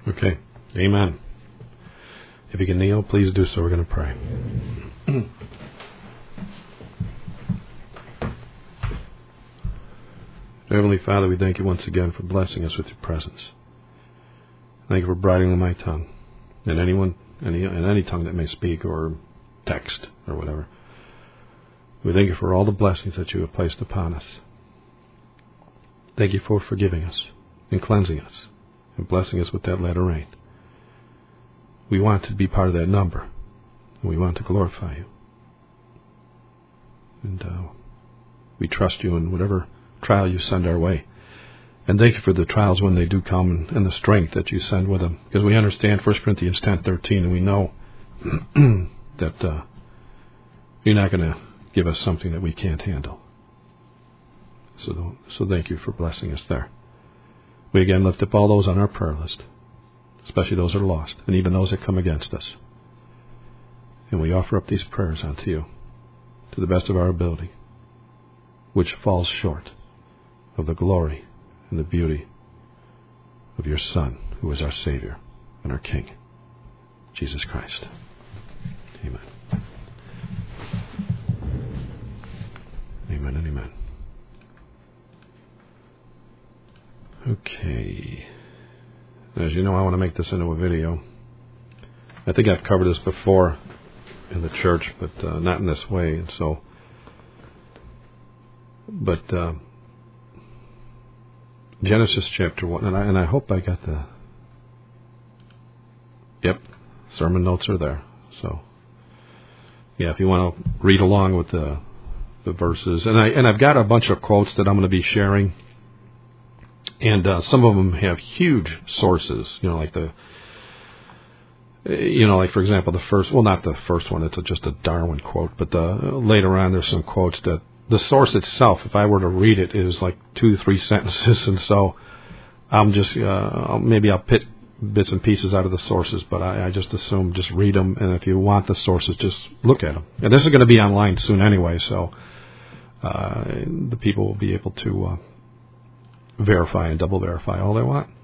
Okay. Amen. If you can kneel, please do so. We're going to pray. Heavenly Father, we thank you once again for blessing us with your presence. Thank you for bridling my tongue, and any tongue that may speak or text or whatever. We thank you for all the blessings that you have placed upon us. Thank you for forgiving us and cleansing us and blessing us with that latter rain. We want to be part of that number, and we want to glorify you. And we trust you in whatever trial you send our way. And thank you for the trials when they do come and the strength that you send with them. Because we understand 1 Corinthians 10:13, and we know that you're not going to give us something that we can't handle. So thank you for blessing us there. We again lift up all those on our prayer list, especially those that are lost, and even those that come against us. And we offer up these prayers unto you, to the best of our ability, which falls short of the glory and the beauty of your Son, who is our Savior and our King, Jesus Christ. Amen. Amen and amen. Okay. As you know, I want to make this into a video. I think I've covered this before in the church, but not in this way. And so, but Genesis chapter 1, and I hope I got the. Yep, sermon notes are there. So, yeah, if you want to read along with the verses, and I've got a bunch of quotes that I'm going to be sharing. And some of them have huge sources, like for example, not the first one, it's just a Darwin quote, but later on there's some quotes that the source itself, if I were to read it, is like 2-3 sentences, and so I'm just, maybe I'll pick bits and pieces out of the sources, but I just assume just read them, and if you want the sources, just look at them. And this is going to be online soon anyway, so the people will be able to verify and double verify all they want.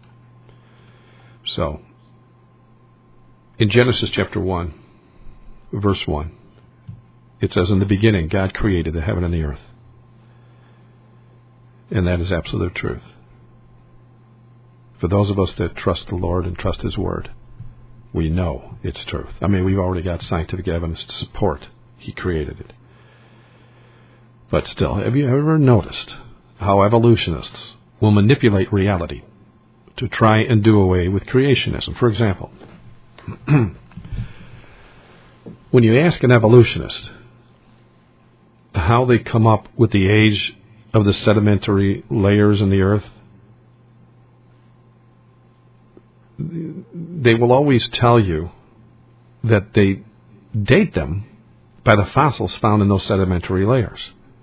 So, in Genesis chapter 1, verse 1, it says, "In the beginning, God created the heaven and the earth." And that is absolute truth. For those of us that trust the Lord and trust His Word, we know it's truth. I mean, we've already got scientific evidence to support He created it. But still, have you ever noticed how evolutionists will manipulate reality to try and do away with creationism? For example, when you ask an evolutionist how they come up with the age of the sedimentary layers in the earth, they will always tell you that they date them by the fossils found in those sedimentary layers.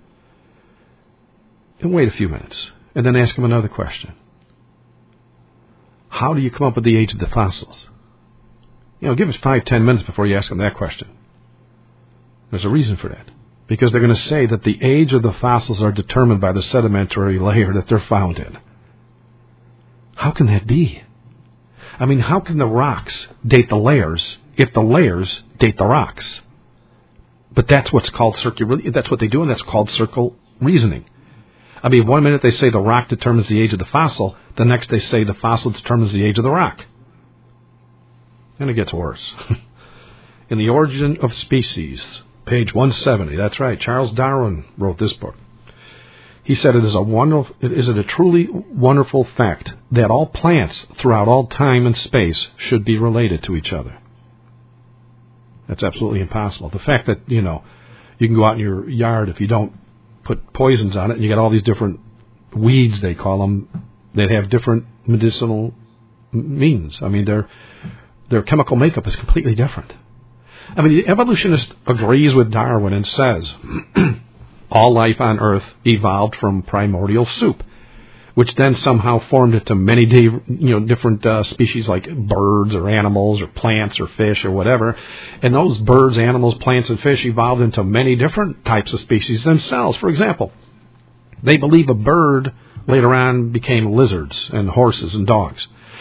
And wait a few minutes, and then ask them another question. How do you come up with the age of the fossils? Give us 5-10 minutes before you ask them that question. There's a reason for that. Because they're going to say that the age of the fossils are determined by the sedimentary layer that they're found in. How can that be? I mean, how can the rocks date the layers if the layers date the rocks? But that's what's called that's what they do, and that's called circle reasoning. I mean, one minute they say the rock determines the age of the fossil, the next they say the fossil determines the age of the rock. And it gets worse. In The Origin of Species, page 170, that's right, Charles Darwin wrote this book. He said, it is a truly wonderful fact that all plants throughout all time and space should be related to each other. That's absolutely impossible. The fact that, you can go out in your yard if you don't put poisons on it, and you got all these different weeds, they call them, that have different medicinal means. I mean, their chemical makeup is completely different. I mean, the evolutionist agrees with Darwin and says all life on Earth evolved from primordial soup, which then somehow formed into many different species like birds or animals or plants or fish or whatever. And those birds, animals, plants, and fish evolved into many different types of species themselves. For example, they believe a bird later on became lizards and horses and dogs.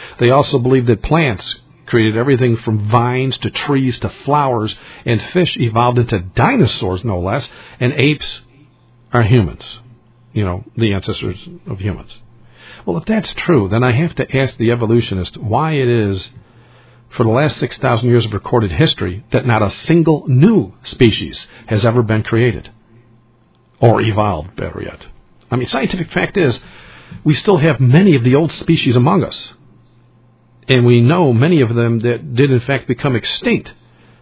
They also believe that plants created everything from vines to trees to flowers, and fish evolved into dinosaurs, no less, and apes are humans, the ancestors of humans. Well, if that's true, then I have to ask the evolutionist why it is, for the last 6,000 years of recorded history, that not a single new species has ever been created. Or evolved, better yet. Scientific fact is, we still have many of the old species among us. And we know many of them that did in fact become extinct.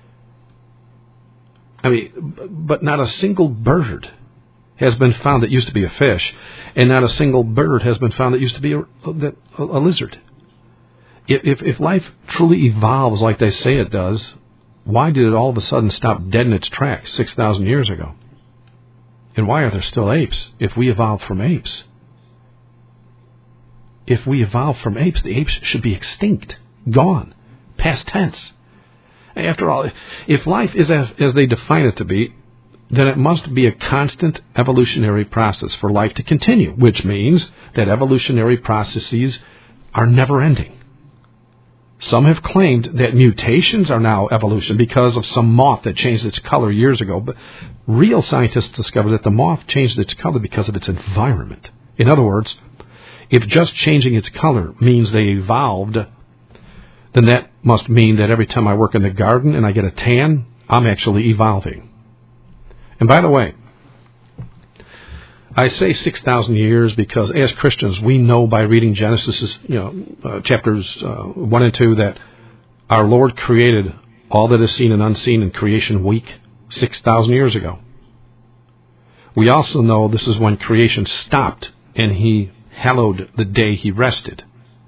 But not a single bird has been found that used to be a fish, and not a single bird has been found that used to be a lizard. If life truly evolves like they say it does, why did it all of a sudden stop dead in its tracks 6,000 years ago? And why are there still apes if we evolved from apes? If we evolved from apes, the apes should be extinct, gone, past tense. After all, if life is as they define it to be, then it must be a constant evolutionary process for life to continue, which means that evolutionary processes are never ending. Some have claimed that mutations are now evolution because of some moth that changed its color years ago, but real scientists discovered that the moth changed its color because of its environment. In other words, if just changing its color means they evolved, then that must mean that every time I work in the garden and I get a tan, I'm actually evolving. And by the way, I say 6,000 years because as Christians, we know by reading Genesis, chapters 1 and 2, that our Lord created all that is seen and unseen in creation week 6,000 years ago. We also know this is when creation stopped and He hallowed the day He rested.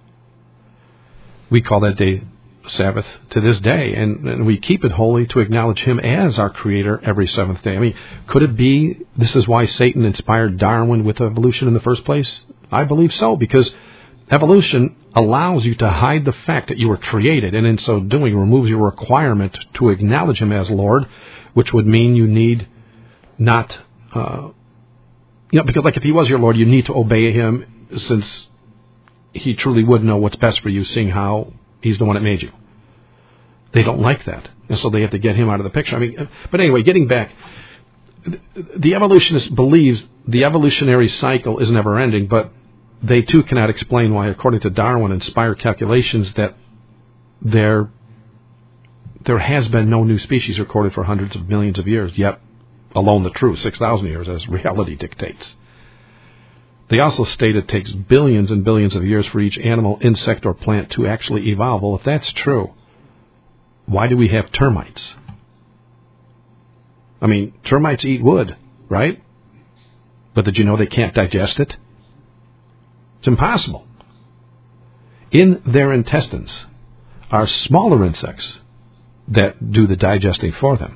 We call that day Sabbath to this day, and we keep it holy to acknowledge Him as our Creator every seventh day. Could it be this is why Satan inspired Darwin with evolution in the first place? I believe so, because evolution allows you to hide the fact that you were created, and in so doing removes your requirement to acknowledge Him as Lord, which would mean you need not, because if He was your Lord, you need to obey Him, since He truly would know what's best for you, seeing how He's the one that made you. They don't like that, and so they have to get Him out of the picture. But anyway, getting back, the evolutionist believes the evolutionary cycle is never ending, but they too cannot explain why, according to Darwin-inspired calculations, that there has been no new species recorded for hundreds of millions of years, yet alone the truth, 6,000 years, as reality dictates. They also state it takes billions and billions of years for each animal, insect, or plant to actually evolve. Well, if that's true, why do we have termites? Termites eat wood, right? But did you know they can't digest it? It's impossible. In their intestines are smaller insects that do the digesting for them.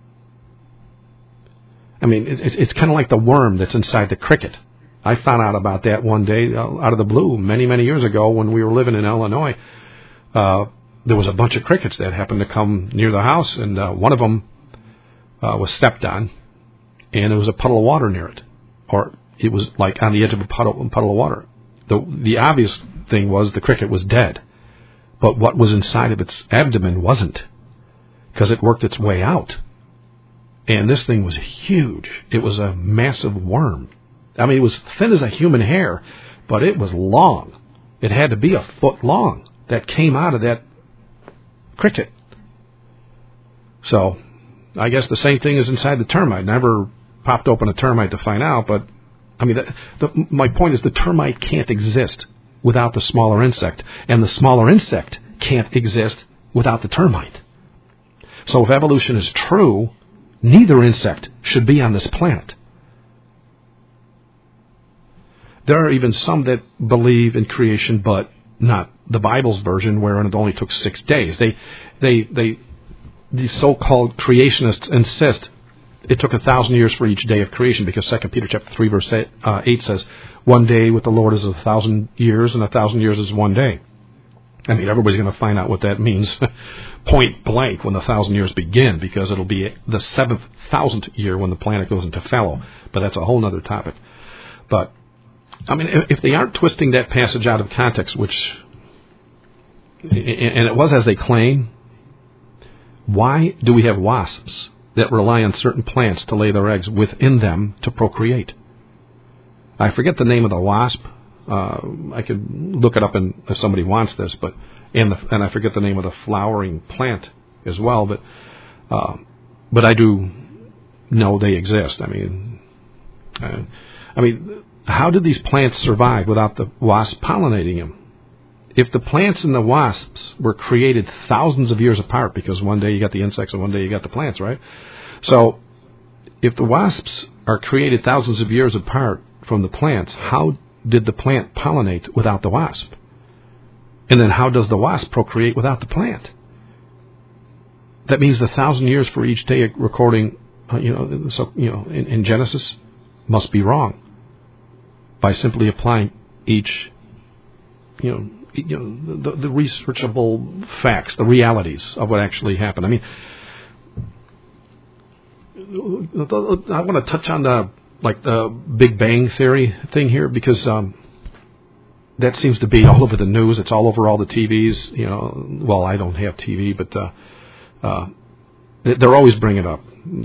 It's kind of like the worm that's inside the cricket. I found out about that one day out of the blue many, many years ago when we were living in Illinois. There was a bunch of crickets that happened to come near the house, and one of them was stepped on, and there was a puddle of water near it. Or it was like on the edge of a puddle of water. The obvious thing was the cricket was dead, but what was inside of its abdomen wasn't, because it worked its way out. And this thing was huge. It was a massive worm. It was thin as a human hair, but it was long. It had to be a foot long that came out of that cricket. So, I guess the same thing is inside the termite. Never popped open a termite to find out, but my point is the termite can't exist without the smaller insect, and the smaller insect can't exist without the termite. So if evolution is true, neither insect should be on this planet. There are even some that believe in creation, but not the Bible's version, wherein it only took 6 days. The so-called creationists insist it took 1,000 years for each day of creation, because 2 Peter chapter 3 verse 8 says, 1 day with the Lord is 1,000 years, and 1,000 years is 1 day. Everybody's going to find out what that means point blank when the 1,000 years begin, because it'll be the 7,000th year when the planet goes into fallow. But that's a whole other topic. But if they aren't twisting that passage out of context, which and it was as they claim, why do we have wasps that rely on certain plants to lay their eggs within them to procreate? I forget the name of the wasp. I could look it up if somebody wants this, but and I forget the name of the flowering plant as well. But I do know they exist. I mean, how did these plants survive without the wasps pollinating them? If the plants and the wasps were created thousands of years apart, because one day you got the insects and one day you got the plants, right? So if the wasps are created thousands of years apart from the plants, how did the plant pollinate without the wasp? And then how does the wasp procreate without the plant? That means the 1,000 years for each day recording, in Genesis must be wrong by simply applying each, the researchable facts, the realities of what actually happened. I mean, I want to touch on the Big Bang Theory thing here, because that seems to be all over the news. It's all over all the TVs. Well, I don't have TV, but they're always bringing it up.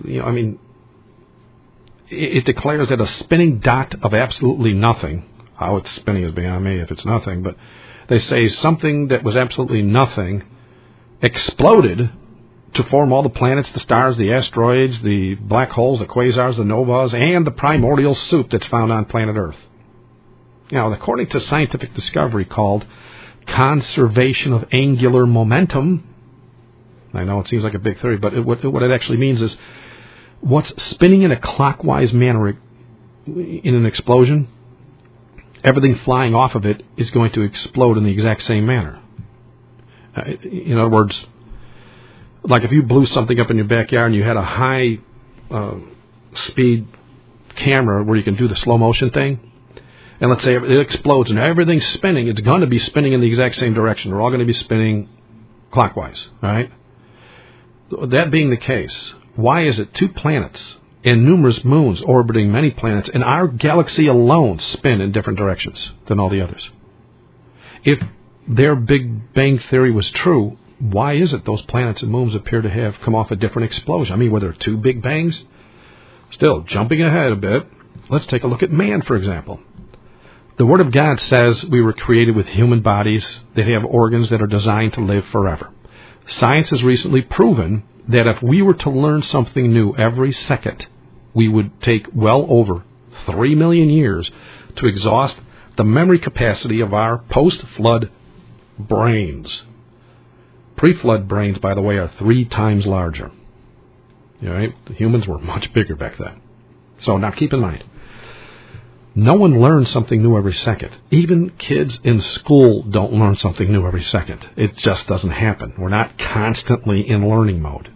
It declares that a spinning dot of absolutely nothing. How it's spinning is beyond me if it's nothing, but they say something that was absolutely nothing exploded to form all the planets, the stars, the asteroids, the black holes, the quasars, the novas, and the primordial soup that's found on planet Earth. Now, according to scientific discovery called conservation of angular momentum, I know it seems like a big theory, but what it actually means is what's spinning in a clockwise manner in an explosion, everything flying off of it is going to explode in the exact same manner. In other words, like if you blew something up in your backyard and you had a high speed camera where you can do the slow motion thing, and let's say it explodes and everything's spinning, it's going to be spinning in the exact same direction. They're all going to be spinning clockwise, all right? That being the case, why is it 2 planets and numerous moons orbiting many planets in our galaxy alone spin in different directions than all the others? If their Big Bang Theory was true, why is it those planets and moons appear to have come off a different explosion? I mean, were there 2 Big Bangs? Still, jumping ahead a bit, let's take a look at man, for example. The Word of God says we were created with human bodies that have organs that are designed to live forever. Science has recently proven that if we were to learn something new every second, we would take well over 3 million years to exhaust the memory capacity of our post-flood brains. Pre-flood brains, by the way, are 3 times larger. All right? The humans were much bigger back then. So now keep in mind, no one learns something new every second. Even kids in school don't learn something new every second. It just doesn't happen. We're not constantly in learning mode.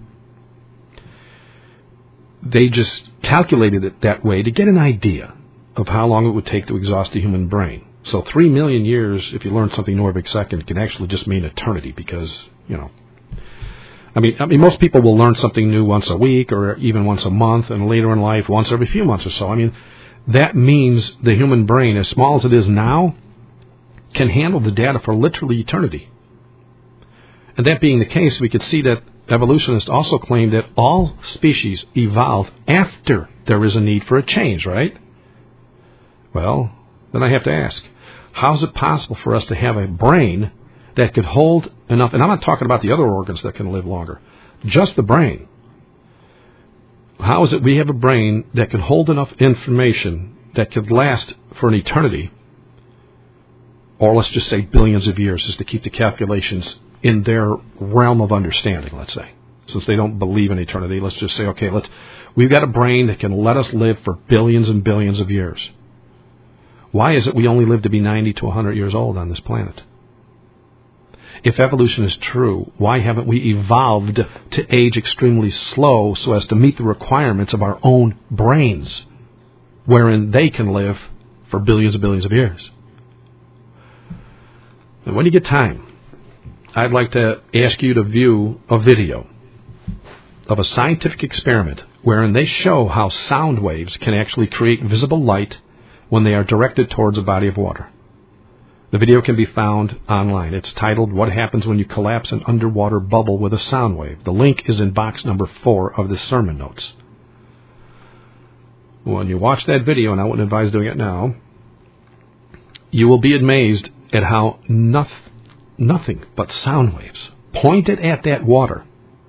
They just calculated it that way to get an idea of how long it would take to exhaust the human brain. So 3 million years, if you learn something new every second, can actually just mean eternity because, I mean, most people will learn something new once a week or even once a month, and later in life, once every few months or so. I mean, that means the human brain, as small as it is now, can handle the data for literally eternity. And that being the case, we could see that evolutionists also claim that all species evolve after there is a need for a change, right? Well, then I have to ask, how is it possible for us to have a brain that could hold enough, and I'm not talking about the other organs that can live longer, just the brain. How is it we have a brain that can hold enough information that could last for an eternity, or let's just say billions of years, just to keep the calculations in their realm of understanding, let's say. Since they don't believe in eternity, let's just say, okay, we've got a brain that can let us live for billions and billions of years. Why is it we only live to be 90 to 100 years old on this planet? If evolution is true, why haven't we evolved to age extremely slow so as to meet the requirements of our own brains, wherein they can live for billions and billions of years? And when you get time, I'd like to ask you to view a video of a scientific experiment wherein they show how sound waves can actually create visible light when they are directed towards a body of water. The video can be found online. It's titled, What Happens When You Collapse an Underwater Bubble with a Sound Wave. The link is in box number 4 of the sermon notes. When you watch that video, and I wouldn't advise doing it now, you will be amazed at how nothing but sound waves pointed at that water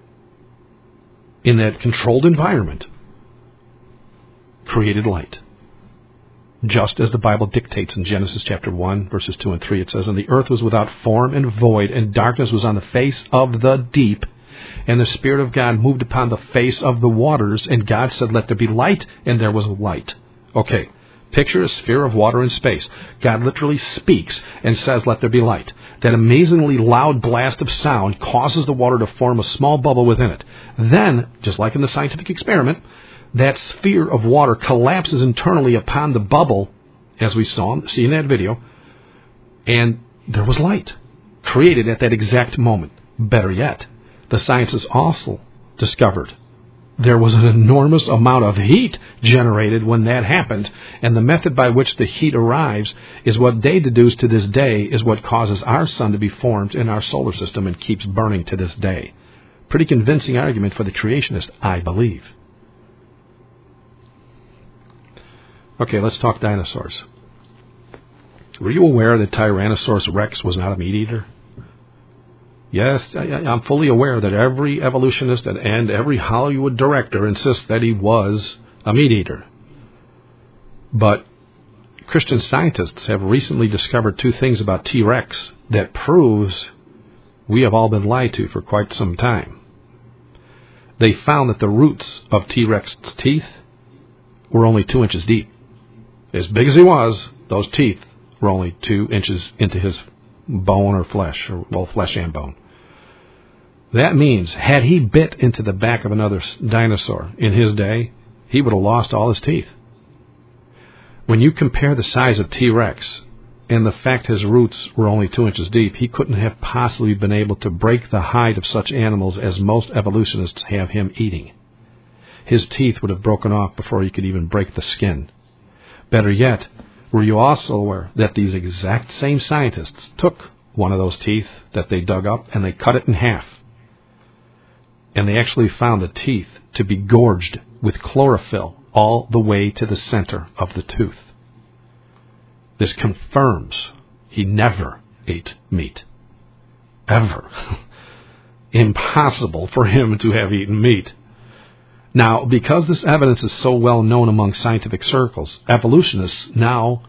in that controlled environment created light. Just as the Bible dictates in Genesis chapter 1, verses 2 and 3, it says, And the earth was without form and void, and darkness was on the face of the deep, and the Spirit of God moved upon the face of the waters, and God said, Let there be light, and there was light. Okay, picture a sphere of water in space. God literally speaks and says, Let there be light. That amazingly loud blast of sound causes the water to form a small bubble within it. Then, just like in the scientific experiment, that sphere of water collapses internally upon the bubble, as we see in that video, and there was light created at that exact moment. Better yet, the scientists also discovered there was an enormous amount of heat generated when that happened, and the method by which the heat arrives is what they deduce to this day is what causes our sun to be formed in our solar system and keeps burning to this day. Pretty convincing argument for the creationist, I believe. Okay, let's talk dinosaurs. Were you aware that Tyrannosaurus rex was not a meat eater? Yes, I'm fully aware that every evolutionist and every Hollywood director insists that he was a meat eater. But Christian scientists have recently discovered 2 things about T-Rex that proves we have all been lied to for quite some time. They found that the roots of T-Rex's teeth were only 2 inches deep. As big as he was, those teeth were only 2 inches into his bone or flesh, flesh and bone. That means, had he bit into the back of another dinosaur in his day, he would have lost all his teeth. When you compare the size of T-Rex and the fact his roots were only 2 inches deep, he couldn't have possibly been able to break the hide of such animals as most evolutionists have him eating. His teeth would have broken off before he could even break the skin. Better yet, were you also aware that these exact same scientists took one of those teeth that they dug up and they cut it in half? And they actually found the teeth to be gorged with chlorophyll all the way to the center of the tooth. This confirms he never ate meat. Ever. Impossible for him to have eaten meat. Now, because this evidence is so well known among scientific circles, evolutionists now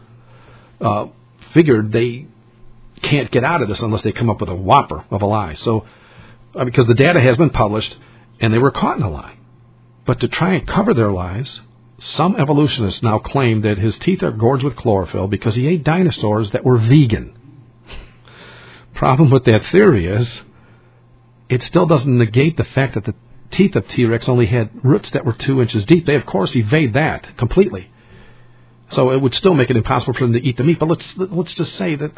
figured they can't get out of this unless they come up with a whopper of a lie. So, because the data has been published, and they were caught in a lie. But to try and cover their lies, some evolutionists now claim that his teeth are gorged with chlorophyll because he ate dinosaurs that were vegan. Problem with that theory is, it still doesn't negate the fact that the teeth of T-Rex only had roots that were 2 inches deep. They, of course, evade that completely. So it would still make it impossible for them to eat the meat. But let's just say that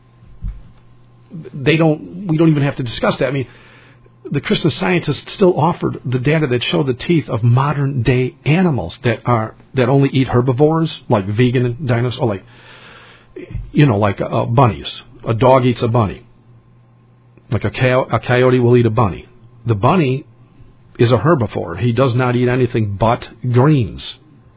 we don't even have to discuss that. I mean, the Christian scientists still offered the data that show the teeth of modern day animals that only eat herbivores, like vegan dinosaurs, like bunnies. A dog eats a bunny. Like a coyote will eat a bunny. The bunny is a herbivore. He does not eat anything but greens.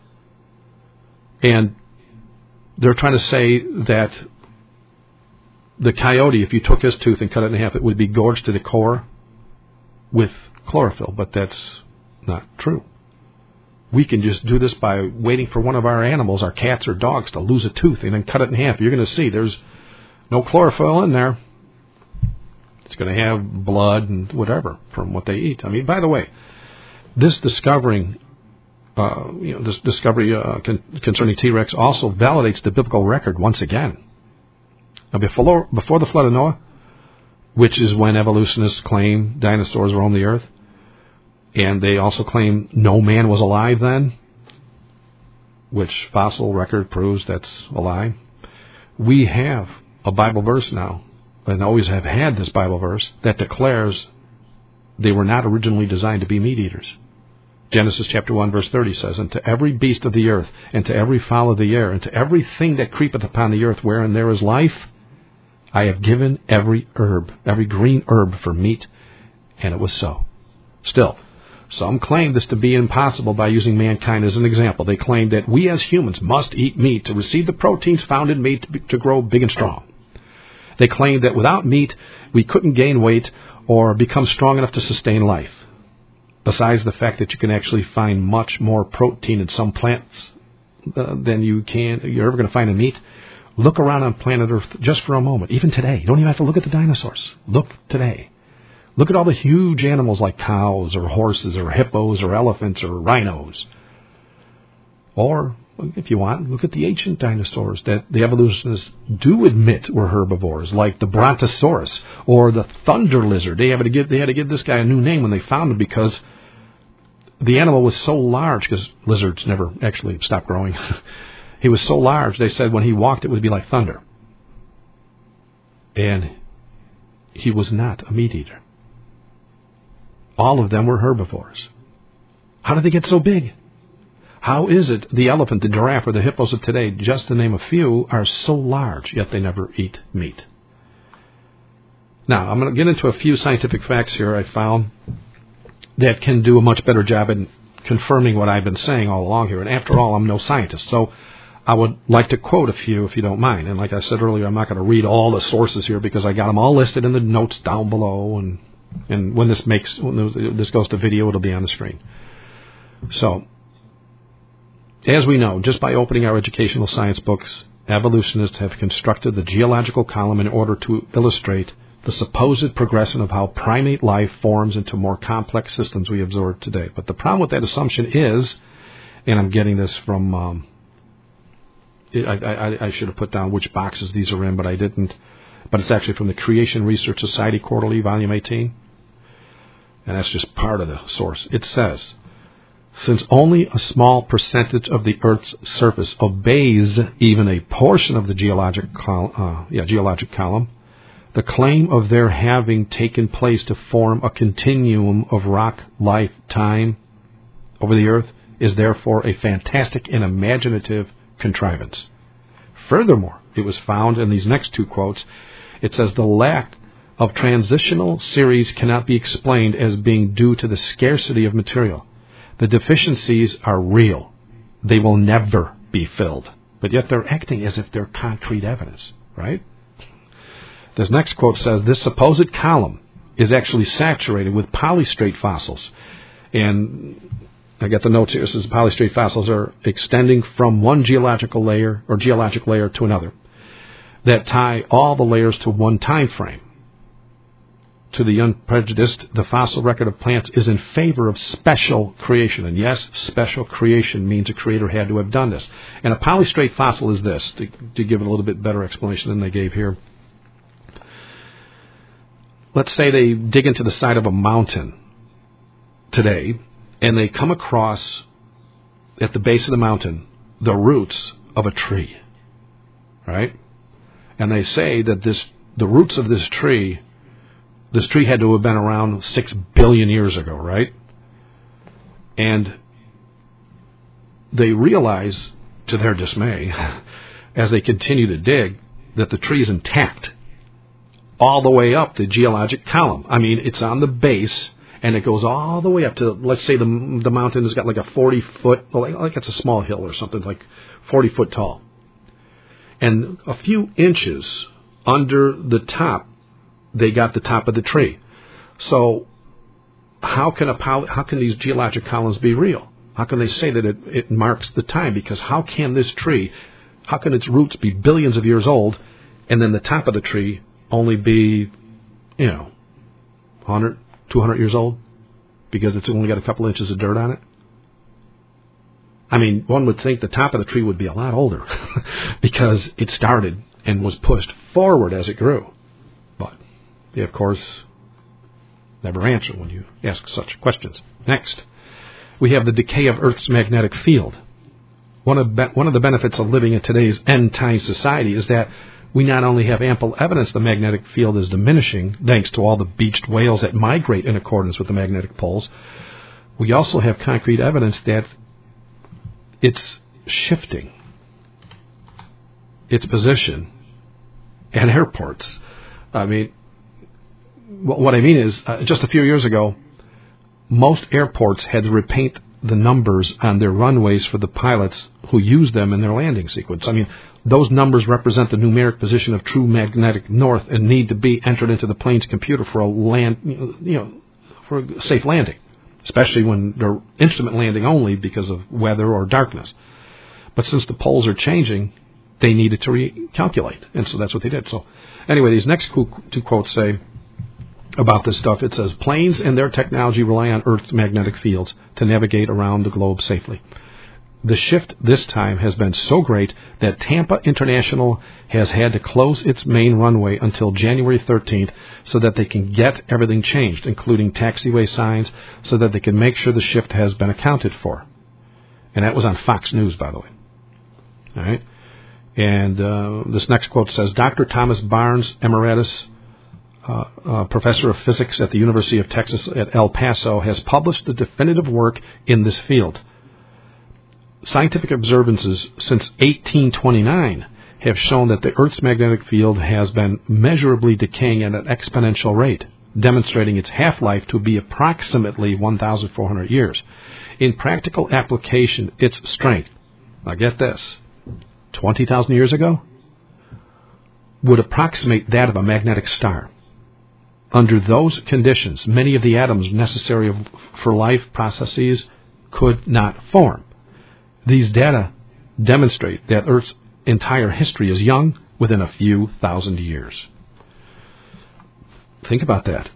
And they're trying to say that the coyote, if you took his tooth and cut it in half, it would be gorged to the core with chlorophyll. But that's not true. We can just do this by waiting for one of our animals, our cats or dogs, to lose a tooth and then cut it in half. You're going to see there's no chlorophyll in there. It's going to have blood and whatever from what they eat. I mean, by the way, this discovery concerning T-Rex also validates the biblical record once again. Now, before the flood of Noah, which is when evolutionists claim dinosaurs roamed the earth, and they also claim no man was alive then, which fossil record proves that's a lie. We have a Bible verse now, and always have had this Bible verse, that declares they were not originally designed to be meat eaters. Genesis chapter 1 verse 30 says, And to every beast of the earth, and to every fowl of the air, and to everything that creepeth upon the earth wherein there is life, I have given every green herb for meat, and it was so. Still, some claim this to be impossible by using mankind as an example. They claim that we as humans must eat meat to receive the proteins found in meat to grow big and strong. They claim that without meat, we couldn't gain weight or become strong enough to sustain life. Besides the fact that you can actually find much more protein in some plants than you're ever going to find in meat, look around on planet Earth just for a moment. Even today, you don't even have to look at the dinosaurs. Look today. Look at all the huge animals like cows or horses or hippos or elephants or rhinos. Or, if you want, look at the ancient dinosaurs that the evolutionists do admit were herbivores, like the Brontosaurus or the thunder lizard. They had to give this guy a new name when they found him because the animal was so large, because lizards never actually stopped growing. He was so large, they said when he walked it would be like thunder. And he was not a meat eater. All of them were herbivores. How did they get so big? How is it the elephant, the giraffe, or the hippos of today, just to name a few, are so large, yet they never eat meat? Now, I'm going to get into a few scientific facts here I found that can do a much better job in confirming what I've been saying all along here. And after all, I'm no scientist, so I would like to quote a few if you don't mind. And like I said earlier, I'm not going to read all the sources here because I got them all listed in the notes down below, and when this goes to video, it'll be on the screen. So, as we know, just by opening our educational science books, evolutionists have constructed the geological column in order to illustrate the supposed progression of how primate life forms into more complex systems we observe today. But the problem with that assumption is, and I'm getting this from, I should have put down which boxes these are in, but I didn't. But it's actually from the Creation Research Society Quarterly, Volume 18. And that's just part of the source. It says, since only a small percentage of the Earth's surface obeys even a portion of the geologic column, the claim of their having taken place to form a continuum of rock life time over the Earth is therefore a fantastic and imaginative contrivance. Furthermore, it was found in these next two quotes, it says the lack of transitional series cannot be explained as being due to the scarcity of material. The deficiencies are real. They will never be filled. But yet they're acting as if they're concrete evidence, right? This next quote says, this supposed column is actually saturated with polystrate fossils. And I got the notes here. It says polystrate fossils are extending from one geologic layer to another that tie all the layers to one time frame. To the unprejudiced, the fossil record of plants is in favor of special creation. And yes, special creation means a creator had to have done this. And a polystrate fossil is this, to give it a little bit better explanation than they gave here. Let's say they dig into the side of a mountain today, and they come across, at the base of the mountain, the roots of a tree, right? And they say that the roots of this tree had to have been around 6 billion years ago, right? And they realize, to their dismay, as they continue to dig, that the tree is intact all the way up the geologic column. I mean, it's on the base, and it goes all the way up to, let's say the mountain has got like a 40-foot, like it's a small hill or something, like 40 foot tall. And a few inches under the top, they got the top of the tree. So how can these geologic columns be real? How can they say that it marks the time? Because how can its roots be billions of years old, and then the top of the tree only be, 100, 200 years old? Because it's only got a couple inches of dirt on it? I mean, one would think the top of the tree would be a lot older because it started and was pushed forward as it grew. But they, of course, never answer when you ask such questions. Next, we have the decay of Earth's magnetic field. One of the benefits of living in today's end-time society is that we not only have ample evidence the magnetic field is diminishing, thanks to all the beached whales that migrate in accordance with the magnetic poles, we also have concrete evidence that it's shifting its position at airports. I mean, what I mean is, just a few years ago, most airports had to repaint the numbers on their runways for the pilots who use them in their landing sequence. I mean, those numbers represent the numeric position of true magnetic north and need to be entered into the plane's computer for for a safe landing, especially when they're instrument landing only because of weather or darkness. But since the poles are changing, they needed to recalculate, and so that's what they did. So anyway, these next two quotes say about this stuff, it says, planes and their technology rely on Earth's magnetic fields to navigate around the globe safely. The shift this time has been so great that Tampa International has had to close its main runway until January 13th so that they can get everything changed, including taxiway signs, so that they can make sure the shift has been accounted for. And that was on Fox News, by the way. All right? And this next quote says, Dr. Thomas Barnes, Emeritus Professor of Physics at the University of Texas at El Paso, has published the definitive work in this field. Scientific observances since 1829 have shown that the Earth's magnetic field has been measurably decaying at an exponential rate, demonstrating its half-life to be approximately 1,400 years. In practical application, its strength, now get this, 20,000 years ago, would approximate that of a magnetic star. Under those conditions, many of the atoms necessary for life processes could not form. These data demonstrate that Earth's entire history is young within a few thousand years. Think about that.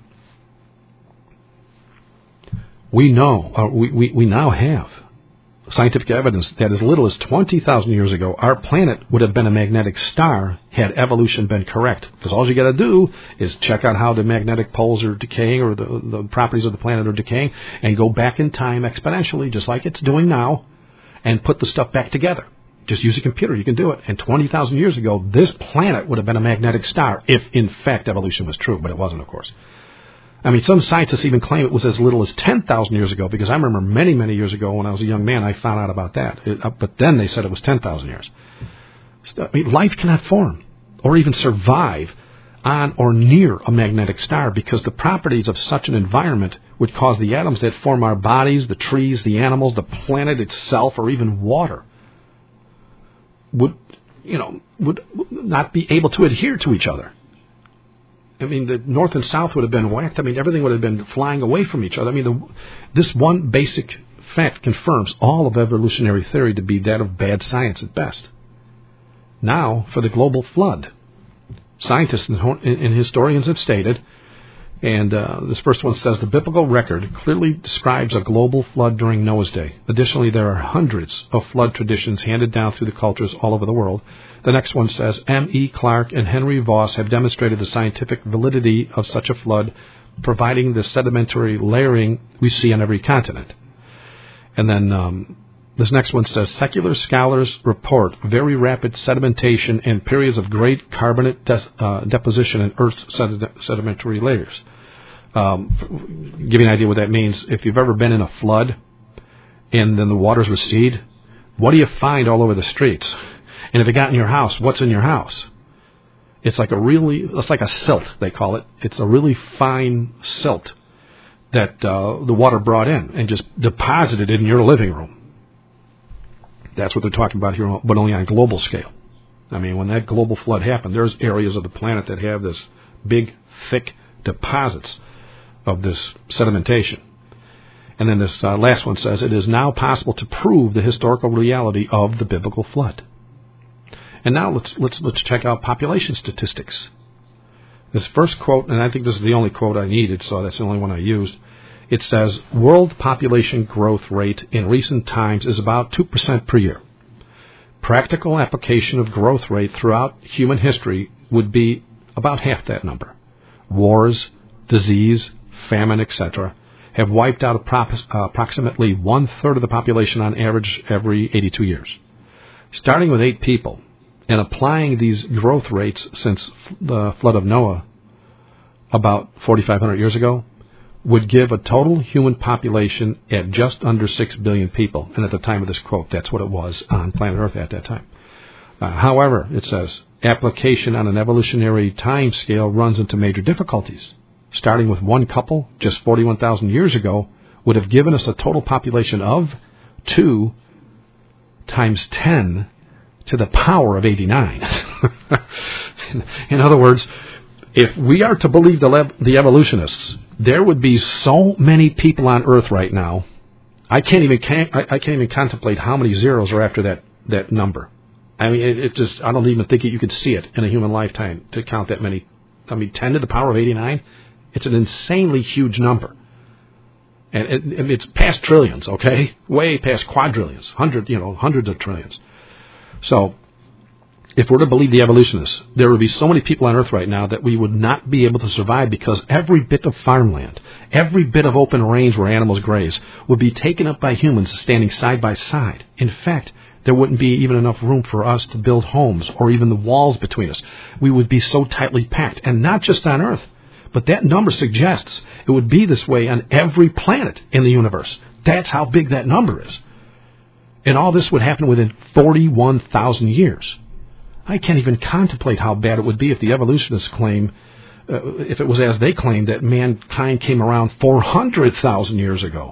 We know, we now have scientific evidence that as little as 20,000 years ago, our planet would have been a magnetic star had evolution been correct. Because all you got to do is check out how the magnetic poles are decaying or the properties of the planet are decaying and go back in time exponentially, just like it's doing now, and put the stuff back together. Just use a computer. You can do it. And 20,000 years ago, this planet would have been a magnetic star if, in fact, evolution was true. But it wasn't, of course. I mean, some scientists even claim it was as little as 10,000 years ago, because I remember many, many years ago when I was a young man, I found out about that. But then they said it was 10,000 years. I mean, life cannot form or even survive on or near a magnetic star because the properties of such an environment would cause the atoms that form our bodies, the trees, the animals, the planet itself, or even water would not be able to adhere to each other. I mean, the north and south would have been whacked. I mean, everything would have been flying away from each other. I mean, this one basic fact confirms all of evolutionary theory to be that of bad science at best. Now, for the global flood. Scientists and historians have stated, and this first one says, the biblical record clearly describes a global flood during Noah's day. Additionally, there are hundreds of flood traditions handed down through the cultures all over the world. The next one says, M.E. Clark and Henry Voss have demonstrated the scientific validity of such a flood, providing the sedimentary layering we see on every continent. And then this next one says, secular scholars report very rapid sedimentation and periods of great carbonate deposition in Earth's sedimentary layers. Give you an idea what that means. If you've ever been in a flood and then the waters recede, what do you find all over the streets? And if it got in your house, what's in your house? It's like a silt, they call it. It's a really fine silt that the water brought in and just deposited in your living room. That's what they're talking about here, but only on a global scale. I mean, when that global flood happened, there's areas of the planet that have this big, thick deposits of this sedimentation. And then this last one says, it is now possible to prove the historical reality of the biblical flood. And now let's check out population statistics. This first quote, and I think this is the only quote I needed, so that's the only one I used. It says, world population growth rate in recent times is about 2% per year. Practical application of growth rate throughout human history would be about half that number. Wars, disease, famine, etc. have wiped out approximately one-third of the population on average every 82 years. Starting with 8 people and applying these growth rates since the flood of Noah about 4,500 years ago, would give a total human population at just under 6 billion people. And at the time of this quote, that's what it was on planet Earth at that time. However, it says, application on an evolutionary time scale runs into major difficulties. Starting with one couple just 41,000 years ago would have given us a total population of 2 times 10 to the power of 89. In other words, if we are to believe the evolutionists, there would be so many people on Earth right now. I can't even contemplate how many zeros are after that number. I mean, it just, I don't even think you could see it in a human lifetime to count that many. I mean, 10 to the power of 89, it's an insanely huge number. And it's past trillions, okay? Way past quadrillions, hundreds of trillions. So, if we're to believe the evolutionists, there would be so many people on Earth right now that we would not be able to survive because every bit of farmland, every bit of open range where animals graze, would be taken up by humans standing side by side. In fact, there wouldn't be even enough room for us to build homes or even the walls between us. We would be so tightly packed, and not just on Earth. But that number suggests it would be this way on every planet in the universe. That's how big that number is. And all this would happen within 41,000 years. I can't even contemplate how bad it would be if the evolutionists claim, if it was as they claim, that mankind came around 400,000 years ago.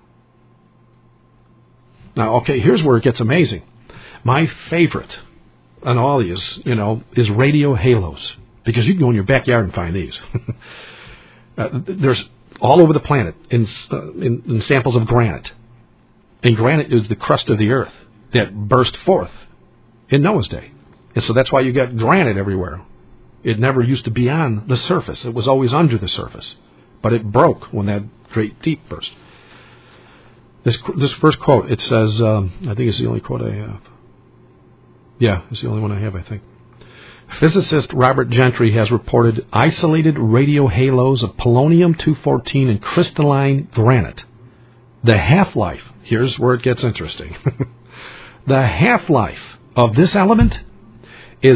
Now, okay, here's where it gets amazing. My favorite on all these, is radio halos. Because you can go in your backyard and find these. There's all over the planet in samples of granite. And granite is the crust of the earth that burst forth in Noah's day. And so that's why you got granite everywhere. It never used to be on the surface. It was always under the surface. But it broke when that great deep burst. This first quote, it says, I think it's the only quote I have. Yeah, it's the only one I have, I think. Physicist Robert Gentry has reported isolated radio halos of polonium-214 in crystalline granite. The half-life, here's where it gets interesting. The half-life of this element is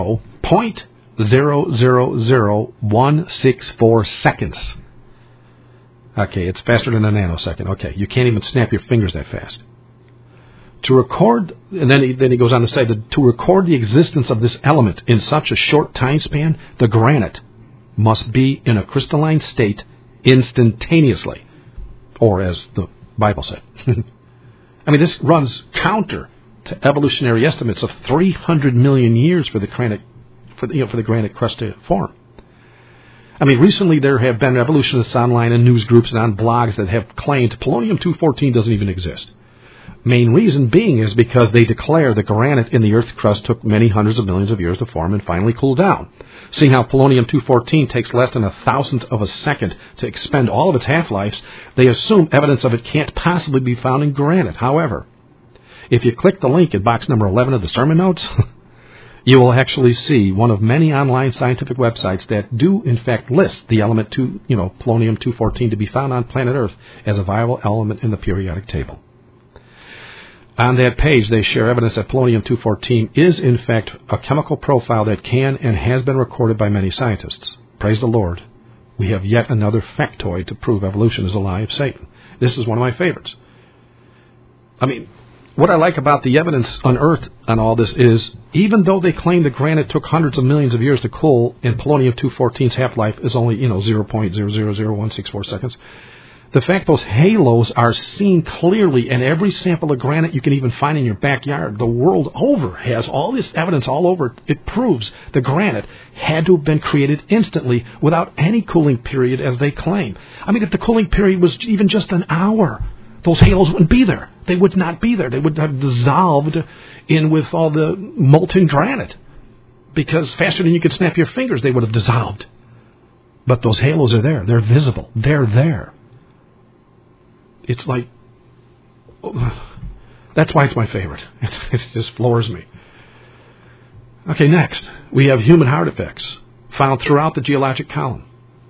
0.000164 seconds. Okay, it's faster than a nanosecond. Okay, you can't even snap your fingers that fast. To record, and then he goes on to say that to record the existence of this element in such a short time span, the granite must be in a crystalline state instantaneously, or as the Bible said. I mean, this runs counter to evolutionary estimates of 300 million years for the granite, for the granite crust to form. I mean, recently there have been evolutionists online and news groups and on blogs that have claimed polonium-214 doesn't even exist. Main reason being is because they declare the granite in the Earth's crust took many hundreds of millions of years to form and finally cool down. Seeing how polonium-214 takes less than 1,000th of a second to expend all of its half-lives, they assume evidence of it can't possibly be found in granite. However, if you click the link in box number 11 of the sermon notes, you will actually see one of many online scientific websites that do, in fact, list the element polonium-214 to be found on planet Earth as a viable element in the periodic table. On that page, they share evidence that polonium-214 is, in fact, a chemical profile that can and has been recorded by many scientists. Praise the Lord. We have yet another factoid to prove evolution is a lie of Satan. This is one of my favorites. I mean, what I like about the evidence unearthed on all this is, even though they claim the granite took hundreds of millions of years to cool and polonium-214's half-life is only, 0.000164 seconds, the fact those halos are seen clearly in every sample of granite you can even find in your backyard, the world over, has all this evidence all over. It proves the granite had to have been created instantly without any cooling period, as they claim. I mean, if the cooling period was even just an hour, those halos wouldn't be there. They would not be there. They would have dissolved in with all the molten granite, because faster than you could snap your fingers, they would have dissolved. But those halos are there. They're visible. They're there. It's like, that's why it's my favorite. It just floors me. Okay, next, we have human artifacts found throughout the geologic column.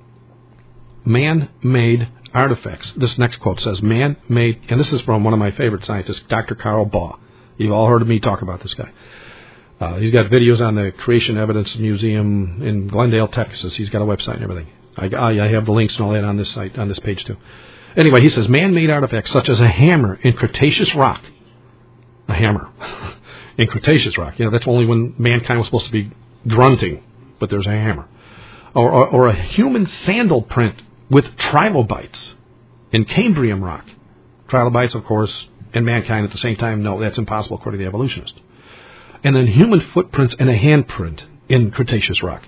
Man-made artifacts. This next quote says, man-made, and this is from one of my favorite scientists, Dr. Carl Baugh. You've all heard of me talk about this guy. He's got videos on the Creation Evidence Museum in Glendale, Texas. He's got a website and everything. I have the links and all that on this site, on this page too. Anyway, he says man-made artifacts such as a hammer in Cretaceous rock, a hammer, in Cretaceous rock. That's only when mankind was supposed to be grunting, but there's a hammer. Or a human sandal print with trilobites in Cambrian rock. Trilobites, of course, and mankind at the same time. No, that's impossible according to the evolutionists. And then human footprints and a handprint in Cretaceous rock.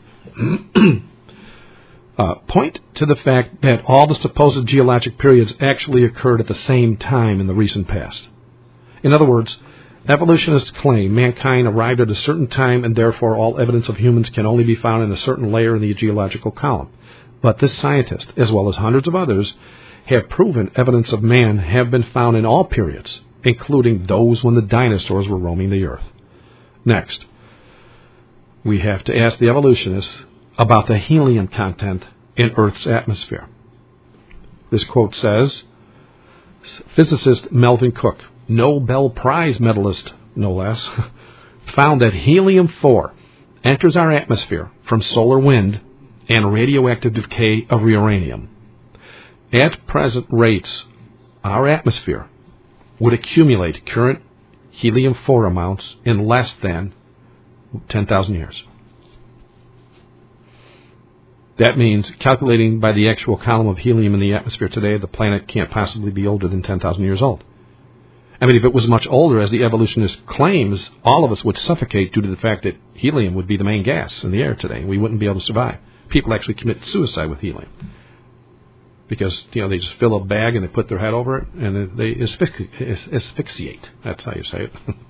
Point to the fact that all the supposed geologic periods actually occurred at the same time in the recent past. In other words, evolutionists claim mankind arrived at a certain time and therefore all evidence of humans can only be found in a certain layer in the geological column. But this scientist, as well as hundreds of others, have proven evidence of man have been found in all periods, including those when the dinosaurs were roaming the earth. Next, we have to ask the evolutionists about the helium content in Earth's atmosphere. This quote says, physicist Melvin Cook, Nobel Prize medalist, no less, found that helium-4 enters our atmosphere from solar wind and radioactive decay of uranium. At present rates, our atmosphere would accumulate current helium-4 amounts in less than 10,000 years. That means, calculating by the actual column of helium in the atmosphere today, the planet can't possibly be older than 10,000 years old. I mean, if it was much older, as the evolutionist claims, all of us would suffocate due to the fact that helium would be the main gas in the air today. We wouldn't be able to survive. People actually commit suicide with helium. Because, they just fill a bag and they put their head over it and they asphyxiate. That's how you say it.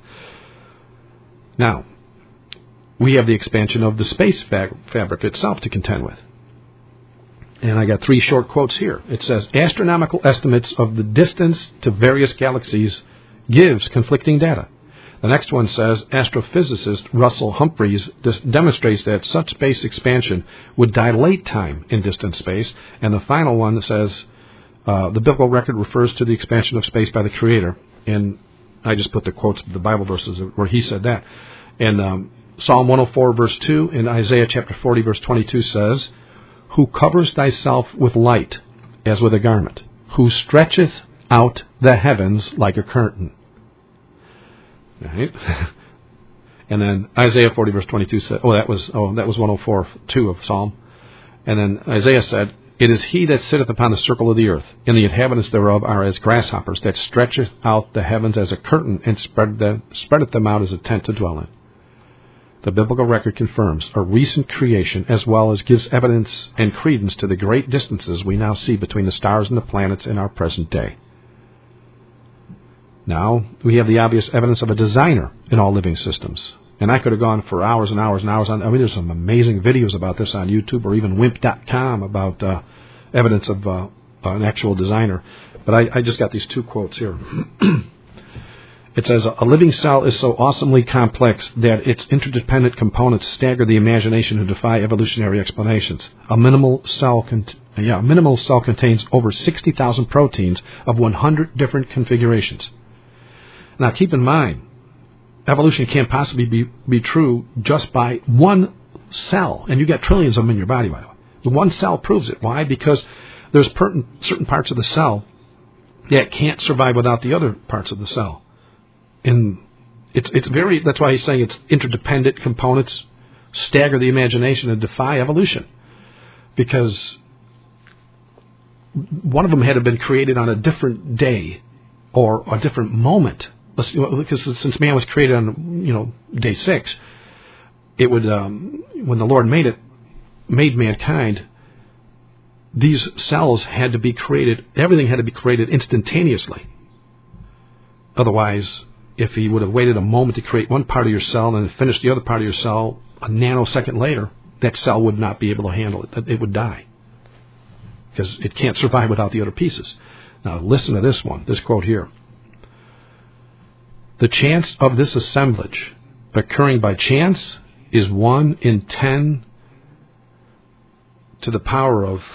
Now, we have the expansion of the space fabric itself to contend with. And I got 3 short quotes here. It says, astronomical estimates of the distance to various galaxies gives conflicting data. The next one says, astrophysicist Russell Humphreys demonstrates that such space expansion would dilate time in distant space. And the final one says, the biblical record refers to the expansion of space by the Creator. And I just put the quotes of the Bible verses where he said that. And Psalm 104, verse 2, and Isaiah chapter 40, verse 22 says, who covers thyself with light as with a garment, who stretcheth out the heavens like a curtain. Right? And then Isaiah 40, verse 22 said, that was 104, 2 of Psalm. And then Isaiah said, it is he that sitteth upon the circle of the earth, and the inhabitants thereof are as grasshoppers, that stretcheth out the heavens as a curtain, and spreadeth them out as a tent to dwell in. The biblical record confirms a recent creation as well as gives evidence and credence to the great distances we now see between the stars and the planets in our present day. Now, we have the obvious evidence of a designer in all living systems. And I could have gone for hours and hours and hours on. There's some amazing videos about this on YouTube or even wimp.com about evidence of an actual designer. But I just got these 2 quotes here. It says, a living cell is so awesomely complex that its interdependent components stagger the imagination and defy evolutionary explanations. A minimal cell contains over 60,000 proteins of 100 different configurations. Now, keep in mind, evolution can't possibly be true just by one cell, and you got trillions of them in your body, by the way. The one cell proves it. Why? Because there's certain parts of the cell that can't survive without the other parts of the cell. And that's why he's saying it's interdependent components stagger the imagination and defy evolution. Because one of them had to have been created on a different day or a different moment. Because since man was created on, day 6, it would, when the Lord made mankind, these cells had to be created, everything had to be created instantaneously. Otherwise, if he would have waited a moment to create one part of your cell and then finish the other part of your cell a nanosecond later, that cell would not be able to handle it. It would die. Because it can't survive without the other pieces. Now listen to this one, this quote here. The chance of this assemblage occurring by chance is 1 in 10 to the power of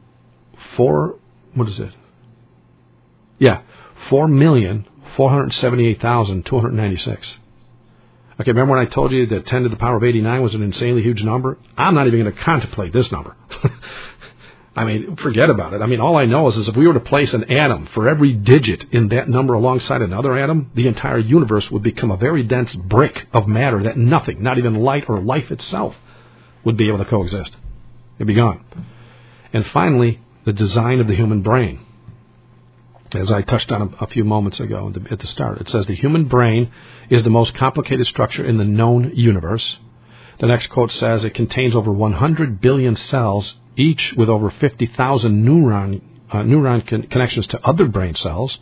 4,478,296. Okay, remember when I told you that 10 to the power of 89 was an insanely huge number? I'm not even going to contemplate this number. I mean, forget about it. I mean, all I know is if we were to place an atom for every digit in that number alongside another atom, the entire universe would become a very dense brick of matter that nothing, not even light or life itself, would be able to coexist. It'd be gone. And finally, the design of the human brain. As I touched on a few moments ago at the start, it says the human brain is the most complicated structure in the known universe. The next quote says it contains over 100 billion cells, each with over 50,000 neuron connections to other brain cells.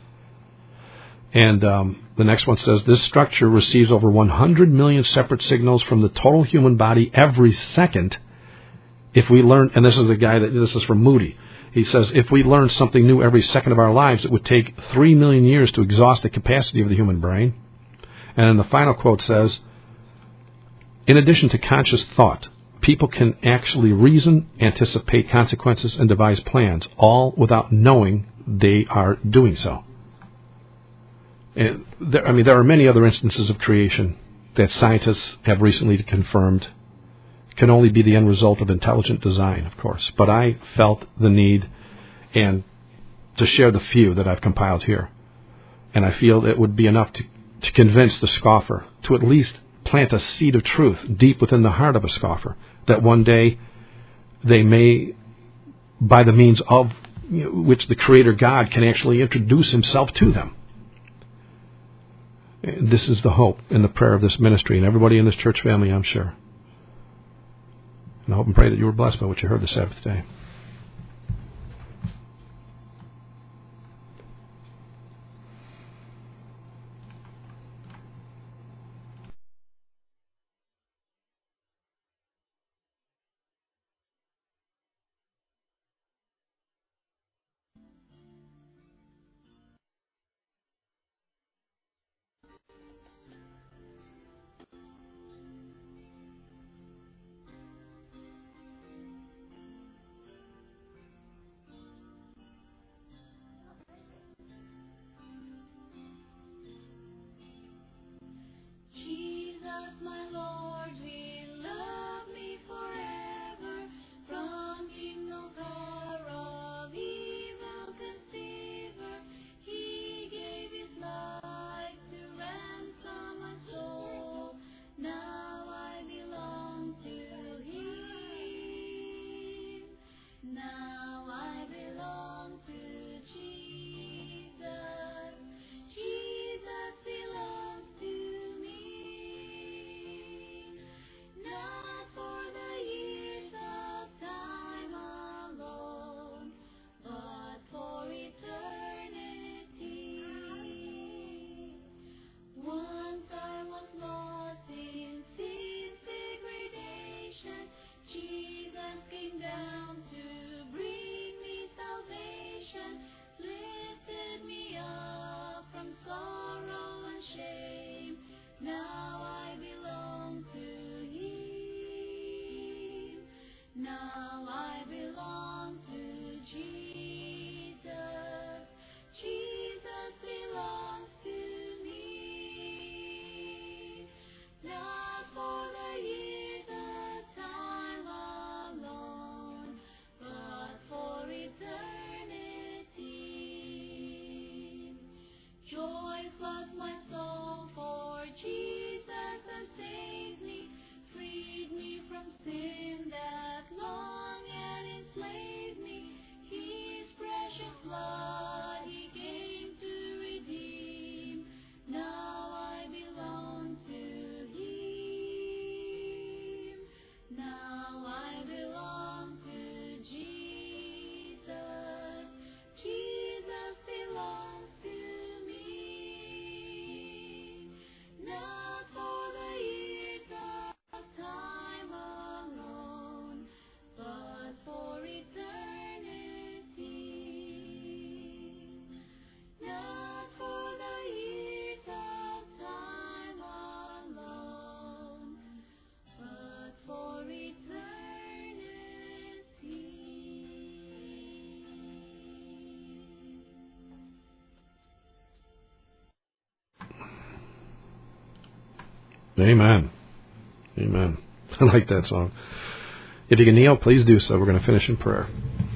And the next one says this structure receives over 100 million separate signals from the total human body every second. If we learn, and this is from Moody, he says, if we learn something new every second of our lives, it would take 3 million years to exhaust the capacity of the human brain. And then the final quote says, in addition to conscious thought, people can actually reason, anticipate consequences, and devise plans, all without knowing they are doing so. And there are many other instances of creation that scientists have recently confirmed can only be the end result of intelligent design, of course. But I felt the need and to share the few that I've compiled here. And I feel it would be enough to convince the scoffer, to at least plant a seed of truth deep within the heart of a scoffer, that one day they may, by the means of which the Creator God can actually introduce Himself to them. And this is the hope and the prayer of this ministry and everybody in this church family, I'm sure. And I hope and pray that you were blessed by what you heard this Sabbath day. Amen. Amen. I like that song. If you can kneel, please do so. We're going to finish in prayer.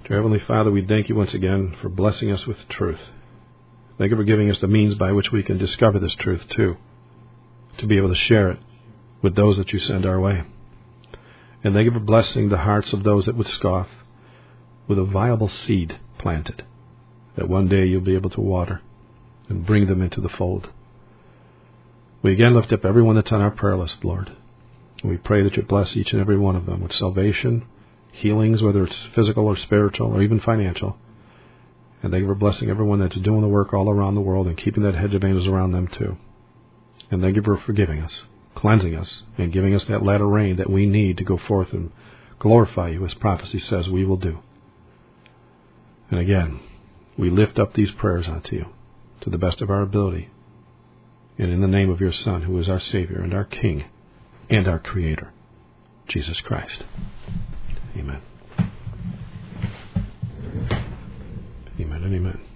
Dear Heavenly Father, we thank you once again for blessing us with truth. Thank you for giving us the means by which we can discover this truth too, to be able to share it with those that you send our way. And thank you for blessing the hearts of those that would scoff with a viable seed planted, that one day you'll be able to water and bring them into the fold. We again lift up everyone that's on our prayer list, Lord. We pray that you bless each and every one of them with salvation, healings, whether it's physical or spiritual or even financial. And thank you for blessing everyone that's doing the work all around the world and keeping that hedge of angels around them too. And thank you for forgiving us, cleansing us, and giving us that latter rain that we need to go forth and glorify you, as prophecy says we will do. And again, we lift up these prayers unto you to the best of our ability, and in the name of your Son, who is our Savior and our King and our Creator, Jesus Christ. Amen. Amen and amen.